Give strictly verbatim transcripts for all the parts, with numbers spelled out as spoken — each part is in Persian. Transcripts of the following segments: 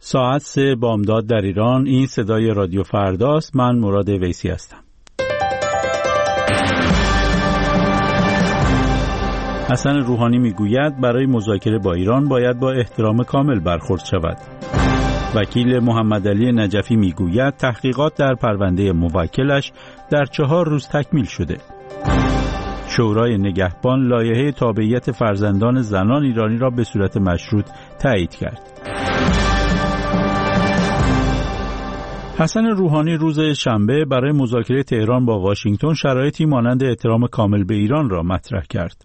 ساعت سه بامداد در ایران. این صدای رادیو فرداست. من مراد ویسی هستم. حسن روحانی میگوید برای مذاکره با ایران باید با احترام کامل برخورد شود. وکیل محمد علی نجفی میگوید تحقیقات در پرونده موکلش در چهار روز تکمیل شده. شورای نگهبان لایحه تابعیت فرزندان زنان ایرانی را به صورت مشروط تایید کرد. حسن روحانی روز شنبه برای مذاکره تهران با واشنگتن شرایطی مانند احترام کامل به ایران را مطرح کرد.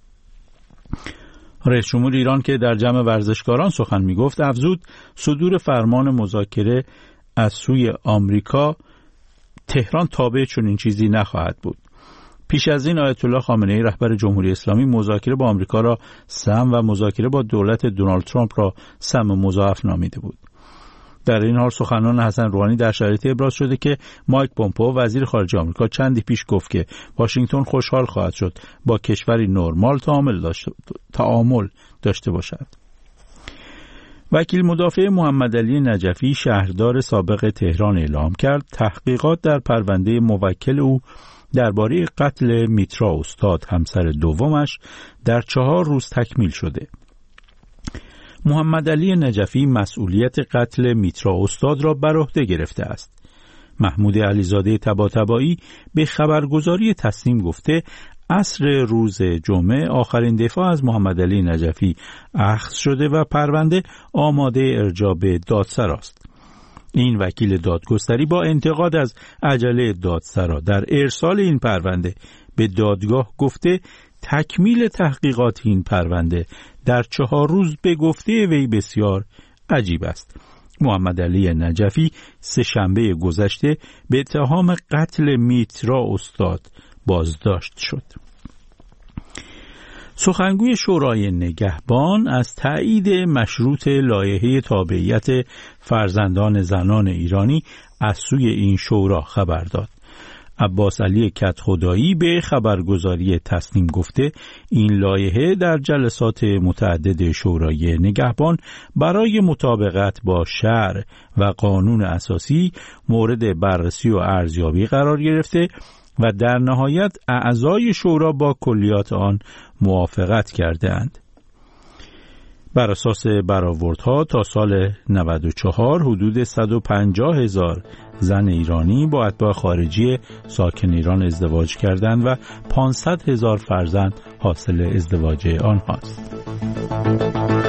رئیس جمهور ایران که در جمع ورزشکاران سخن می‌گفت افزود صدور فرمان مذاکره از سوی آمریکا تهران تابع چنین چیزی نخواهد بود. پیش از این آیت الله خامنه‌ای رهبر جمهوری اسلامی مذاکره با آمریکا را سم و مذاکره با دولت دونالد ترامپ را سم مضاعف نامیده بود. در این حال سخنان حسن روحانی در شرایطی ابراز شده که مایک پومپئو وزیر خارجه آمریکا چندی پیش گفت که واشنگتن خوشحال خواهد شد با کشوری نرمال تعامل داشته تعامل داشته باشد. وکیل مدافع محمد علی نجفی شهردار سابق تهران اعلام کرد تحقیقات در پرونده موکل او درباره قتل میترا استاد همسر دومش در چهار روز تکمیل شده. محمد علی نجفی مسئولیت قتل میترا استاد را بر عهده گرفته است. محمود علیزاده طباطبایی به خبرگزاری تسنیم گفته عصر روز جمعه آخرین دفاع از محمد علی نجفی اخذ شده و پرونده آماده ارجاع به دادسرا است. این وکیل دادگستری با انتقاد از عجله دادسرا در ارسال این پرونده به دادگاه گفته تکمیل تحقیقات این پرونده در چهار روز به گفته وی بسیار عجیب است. محمد علی نجفی سه شنبه گذشته به اتهام قتل میترا استاد بازداشت شد. سخنگوی شورای نگهبان از تایید مشروط لایحه تابعیت فرزندان زنان ایرانی از سوی این شورا خبر داد. عباس علی کدخدایی به خبرگزاری تسنیم گفته این لایحه در جلسات متعدد شورای نگهبان برای مطابقت با شرع و قانون اساسی مورد بررسی و ارزیابی قرار گرفته و در نهایت اعضای شورا با کلیات آن موافقت کردند. بر اساس برآوردها تا سال نود و چهار حدود صد و پنجاه هزار زن ایرانی با اتباع خارجی ساکن ایران ازدواج کردند و پانصد هزار فرزند حاصل ازدواج آنهاست.